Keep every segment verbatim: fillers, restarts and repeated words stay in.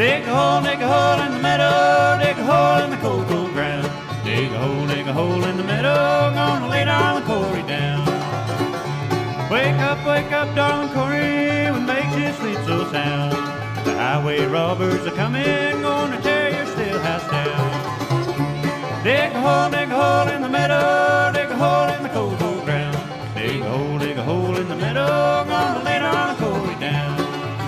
Dig a hole, dig a hole in the meadow, dig a hole in the cold, cold ground. Dig a hole, dig a hole in the meadow, gonna lay down the Corey down. Wake up, wake up, darling Corey, what makes you sleep so sound? The highway robbers are coming, gonna tear your still house down. Dig a hole, dig a hole in the meadow, dig a hole in the cold, cold ground. Dig a hole, dig a hole in the meadow, gonna lay down the Corey down.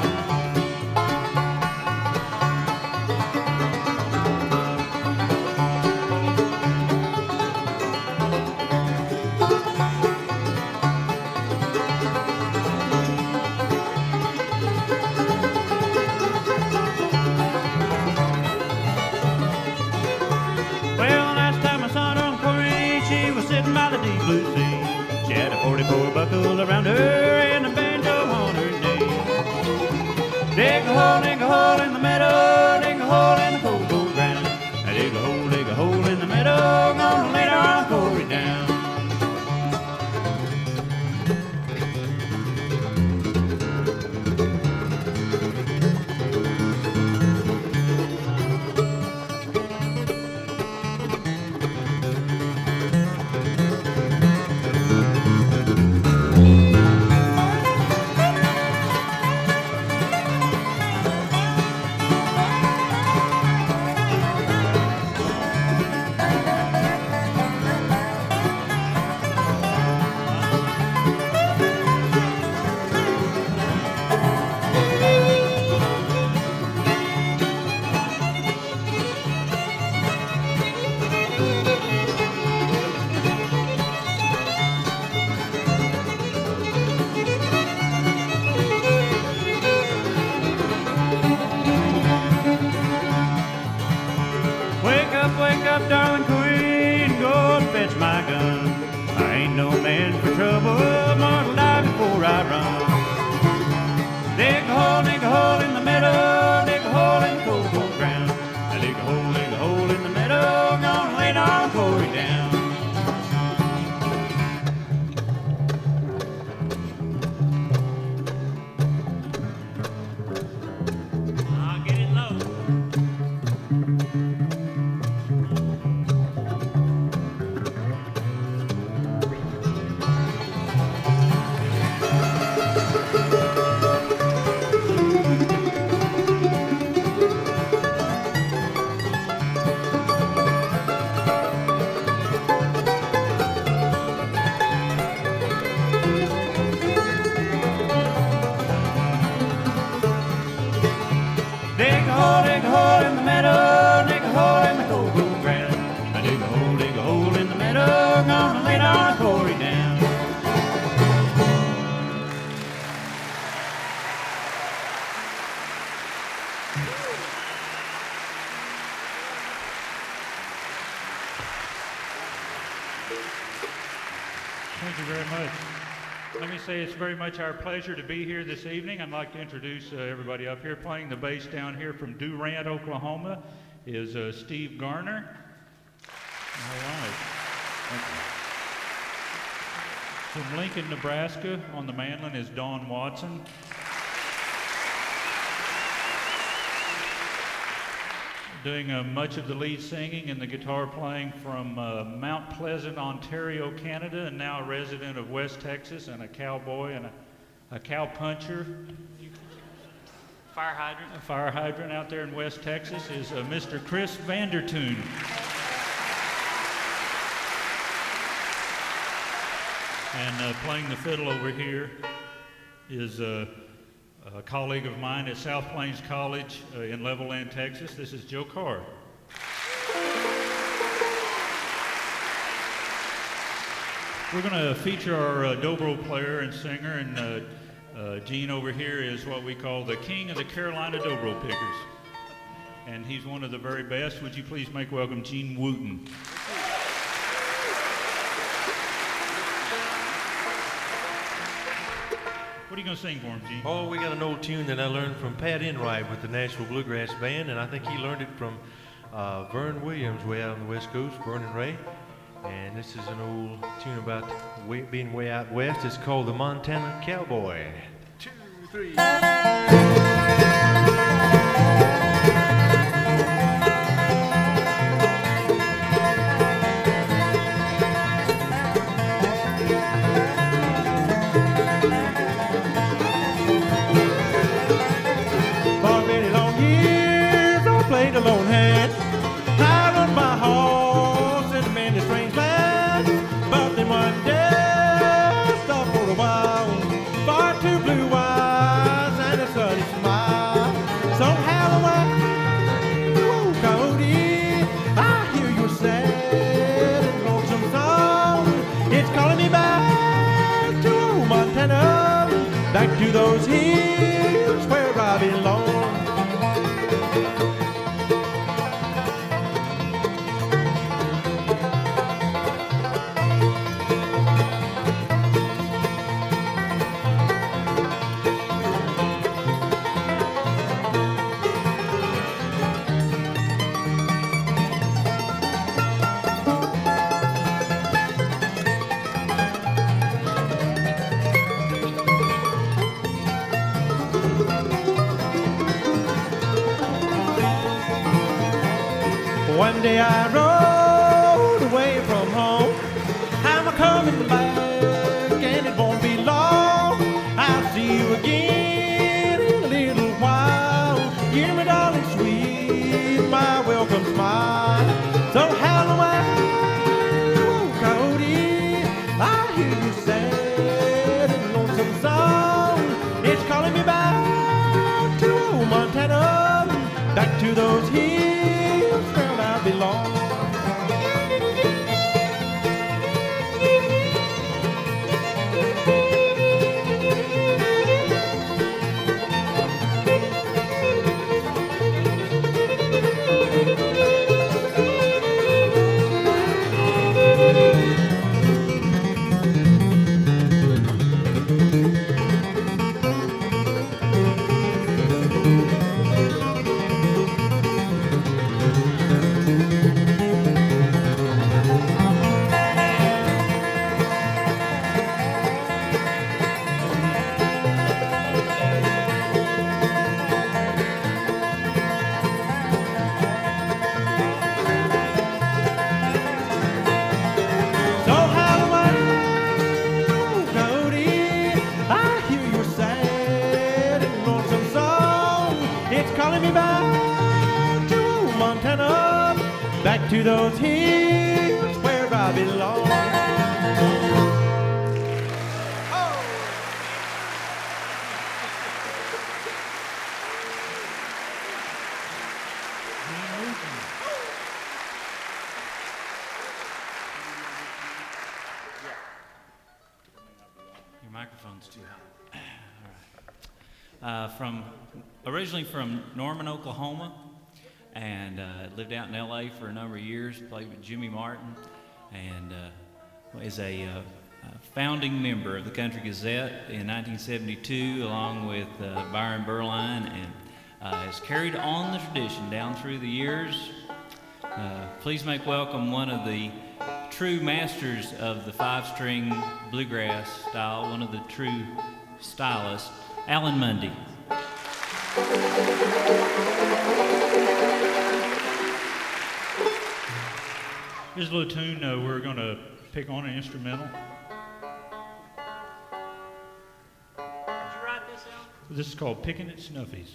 Blue sea. She had a forty-four buckle around her and a banjo on her knee. Dig a hole, dig a hole in the meadow, dig a hole in the cold, cold ground. I dig a hole, dig a hole in the meadow, gonna lay down Corey down. Darling Queen, go and fetch my gun. I ain't no man for trouble, mortal die before I run. Dig a hole, dig a hole in the meadow, dig a hole in the cold, cold ground. I dig a hole, dig a hole in the meadow, gonna lay down Corey down. I'll get it low. Thank you very much. Let me say it's very much our pleasure to be here this evening. I'd like to introduce uh, everybody up here. Playing the bass down here from Durant, Oklahoma is uh, Steve Garner. All right. Thank you. From Lincoln, Nebraska on the mandolin is Dawn Watson. Doing uh, much of the lead singing and the guitar playing from uh, Mount Pleasant, Ontario, Canada, and now a resident of West Texas and a cowboy and a, a cow puncher. Fire hydrant. A fire hydrant out there in West Texas is uh, Mister Chris Vandertoon. And uh, playing the fiddle over here is uh, a colleague of mine at South Plains College uh, in Levelland, Texas. This is Joe Carr. We're going to feature our uh, dobro player and singer, and uh, uh, Gene over here is what we call the king of the Carolina dobro pickers. And he's one of the very best. Would you please make welcome Gene Wooten. What are you going to sing for him, Gene? Oh, we got an old tune that I learned from Pat Enright with the Nashville Bluegrass Band, and I think he learned it from uh, Vern Williams way out on the West Coast, Vern and Ray. And this is an old tune about way, being way out west. It's called the Montana Cowboy. Two, three. back to those hills where I belong. One day I rode away from home. I'm a coming back and it won't be long. I'll see you again in a little while. Hear me, darling, sweet, my welcome smile. So Halloween, Coyote, I hear you sad and lonesome song. It's calling me back to old Montana, back to those hills where I belong. Back to those hills where I belong. Oh. Your microphone's too high. All right. Uh, from originally from Norman, Oklahoma. And uh, lived out in L A for a number of years, played with Jimmy Martin, and uh, is a, uh, a founding member of the Country Gazette in nineteen seventy-two, along with uh, Byron Berline, and uh, has carried on the tradition down through the years. Uh, please make welcome one of the true masters of the five-string bluegrass style, one of the true stylists, Alan Mundy. Here's a little tune uh, we're going to pick on an instrumental. Did you write this out? This is called Picking at Snuffies.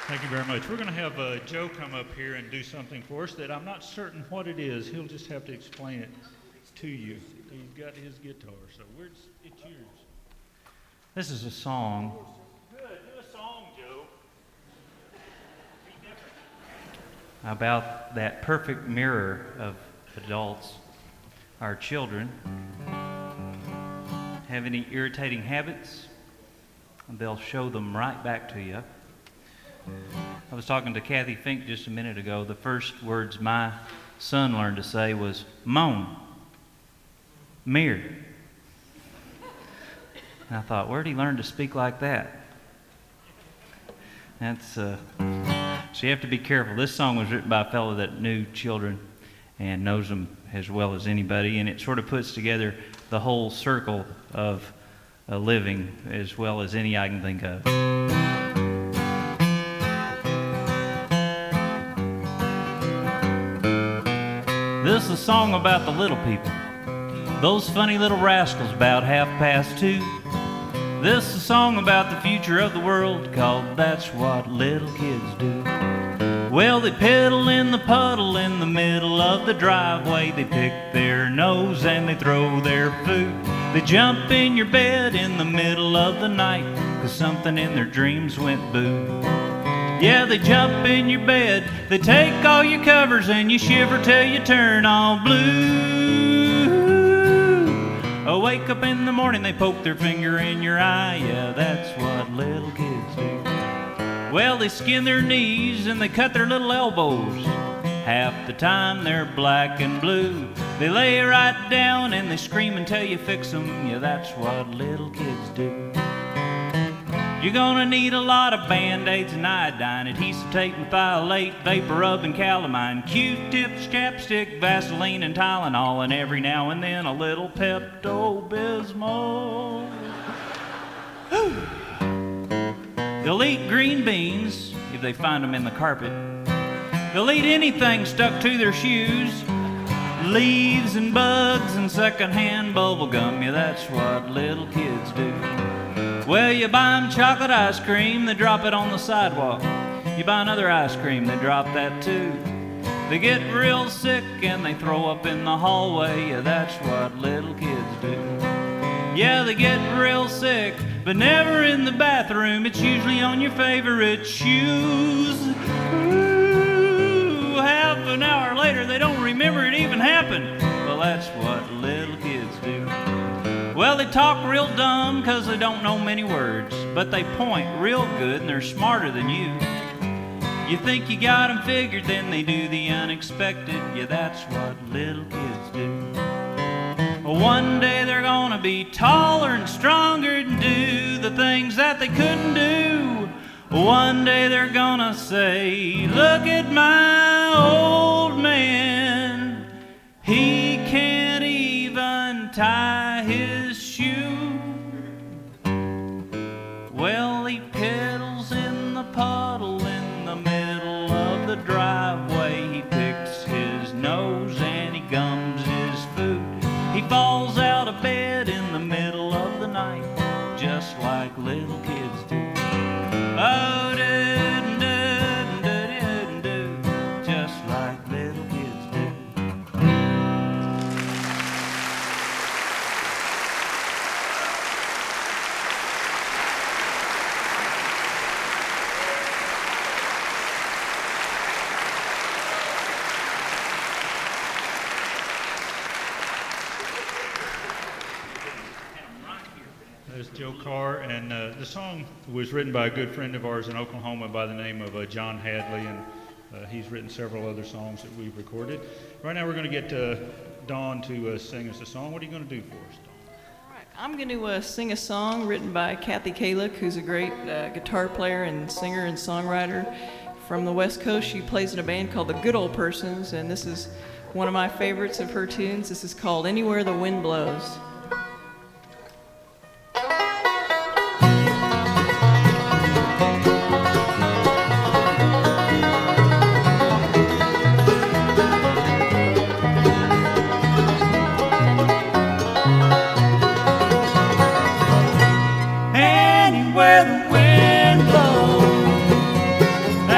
Thank you very much. We're going to have uh, Joe come up here and do something for us that I'm not certain what it is. He'll just have to explain it to you. He's got his guitar, so where's it's yours. This is a song. Good. Do a song, Joe. Be different. About that perfect mirror of adults, our children. Have any irritating habits? They'll show them right back to you. I was talking to Kathy Fink just a minute ago. The first words my son learned to say was, moan, mirror. And I thought, where did he learn to speak like that? That's, uh, so you have to be careful. This song was written by a fellow that knew children and knows them as well as anybody, and it sort of puts together the whole circle of uh, living as well as any I can think of. This is a song about the little people, those funny little rascals about half past two. This is a song about the future of the world called That's What Little Kids Do. Well, they pedal in the puddle in the middle of the driveway. They pick their nose and they throw their food. They jump in your bed in the middle of the night 'cause something in their dreams went boo. Yeah, they jump in your bed, they take all your covers and you shiver till you turn all blue. Oh, wake up in the morning, they poke their finger in your eye. Yeah, that's what little kids do. Well, they skin their knees and they cut their little elbows. Half the time they're black and blue. They lay right down and they scream until you fix them. Yeah, that's what little kids do. You're gonna need a lot of Band-Aids and iodine, adhesive tape and thiolate, vapor rub and calamine, Q-tips, chapstick, Vaseline and Tylenol, and every now and then a little Pepto-Bismol. They'll eat green beans if they find them in the carpet. They'll eat anything stuck to their shoes, leaves and bugs and secondhand bubble gum. Yeah, that's what little kids do. Well, you buy them chocolate ice cream, they drop it on the sidewalk. You buy another ice cream, they drop that too. They get real sick and they throw up in the hallway. Yeah, that's what little kids do. Yeah, they get real sick, but never in the bathroom. It's usually on your favorite shoes. Ooh, half an hour later, they don't remember it even happened. Well, that's what little kids do. Well, they talk real dumb 'cause they don't know many words, but they point real good and they're smarter than you. You think you got them figured, then they do the unexpected. Yeah, that's what little kids do. One day they're gonna be taller and stronger and do the things that they couldn't do. One day they're gonna say, look at my old man, he can't even tie his shoe. Well, he pedals in the puddle in the middle of the driveway. He picks his nose and he gums his food. He falls out of bed in the middle of the night, just like little kids do. Oh, do, do, do, do, do, just like little kids do. That's Joe Carr, and uh, the song was written by a good friend of ours in Oklahoma by the name of uh, John Hadley, and uh, he's written several other songs that we've recorded. Right now we're going to get uh, Dawn to uh, sing us a song. What are you going to do for us, Dawn? All right, I'm going to uh, sing a song written by Kathy Kalick, who's a great uh, guitar player and singer and songwriter from the West Coast. She plays in a band called the Good Old Persons, and this is one of my favorites of her tunes. This is called Anywhere the Wind Blows. Anywhere the wind blows,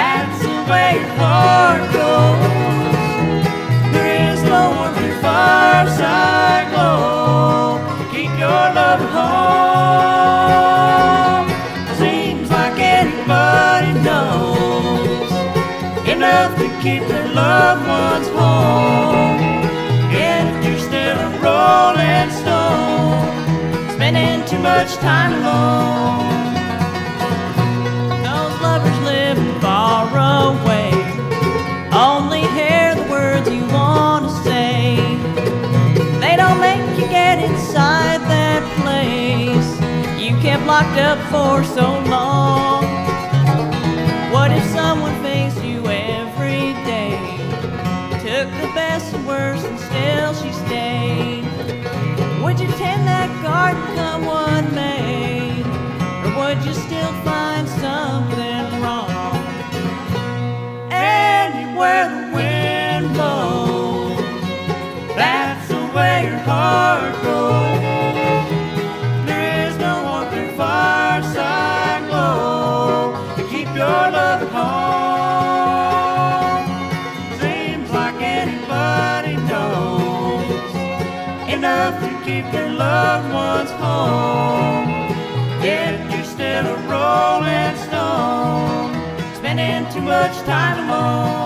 too much time alone. Those lovers living far away only hear the words you want to say. They don't make you get inside that place you kept locked up for so long. What if someone faced you every day, took the best and worst and still she stayed? Would you tend that garden come what may, or would you still find something wrong? Anywhere the wind blows, that's the way your heart goes. There is no one through fireside glow to keep your love at home. Seems like anybody knows enough to keep their loved ones home. Yet you're still a rolling stone, spending too much time alone.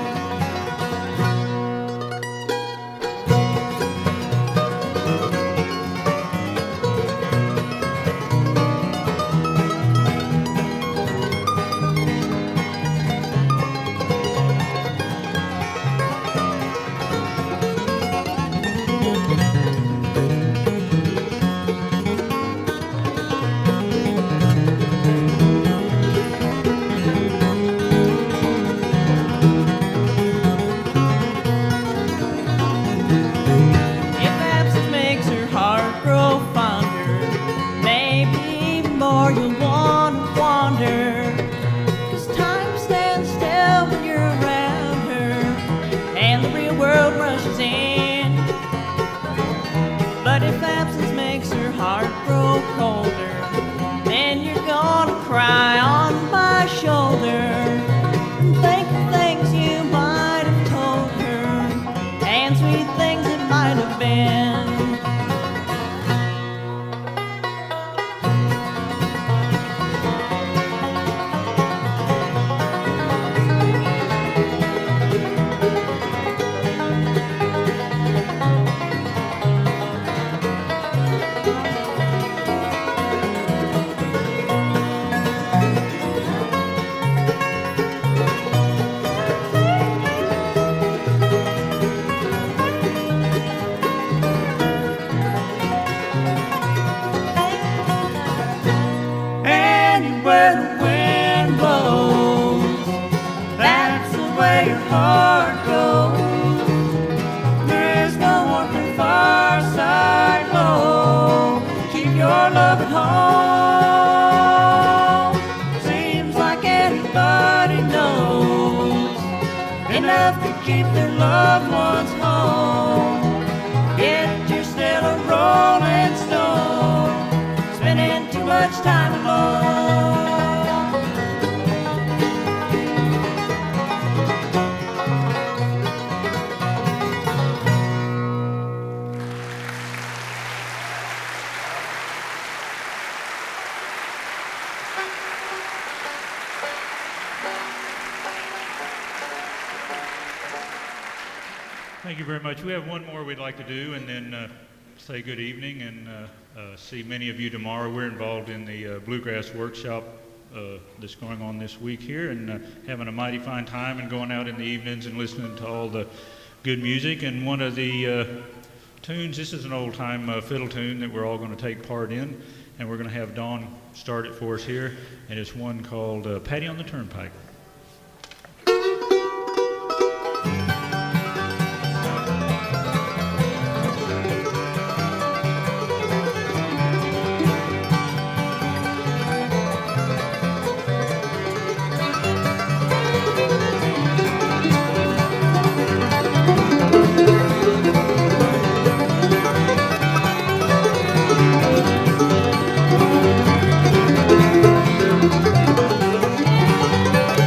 Cry on my shoulder and think of things you might have told her, and sweet things that might have been. Keep their loved ones home, yet you're still a rolling stone, spending too much time alone. Thank you very much. We have one more we'd like to do, and then uh, say good evening and uh, uh, see many of you tomorrow. We're involved in the uh, Bluegrass Workshop uh, that's going on this week here, and uh, having a mighty fine time and going out in the evenings and listening to all the good music. And one of the uh, tunes, this is an old-time uh, fiddle tune that we're all going to take part in, and we're going to have Dawn start it for us here, and it's one called uh, Patty on the Turnpike. Thank you.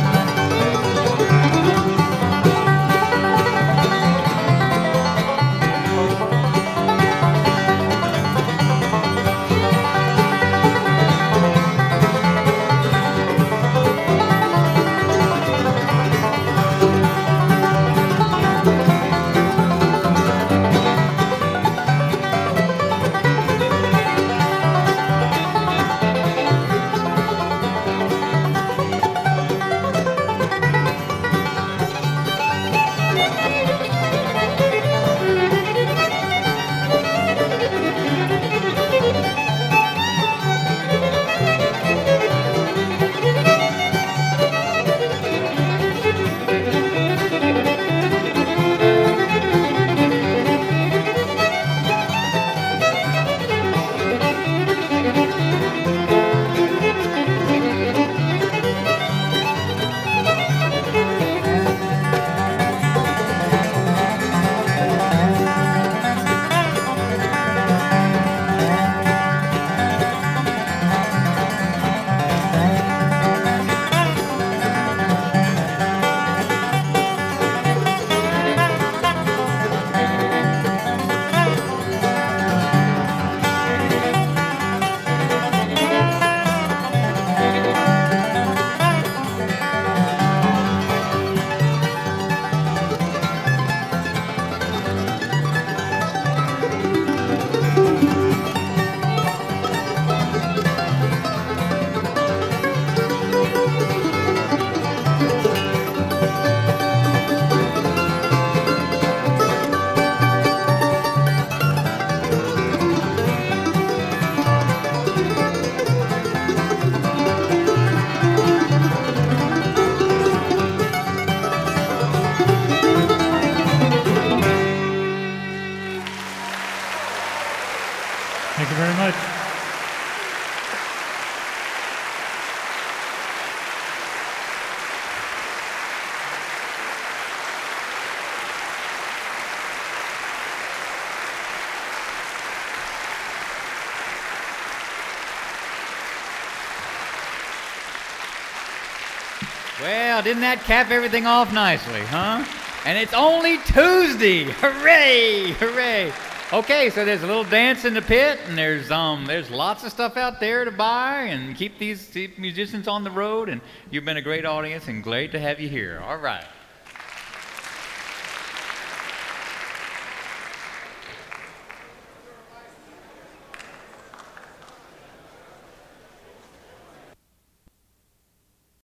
Thank you very much. Well, didn't that cap everything off nicely, huh? And it's only Tuesday. Hooray! Hooray! Okay, so there's a little dance in the pit, and there's um there's lots of stuff out there to buy, and keep these keep musicians on the road. And you've been a great audience, and great to have you here. All right.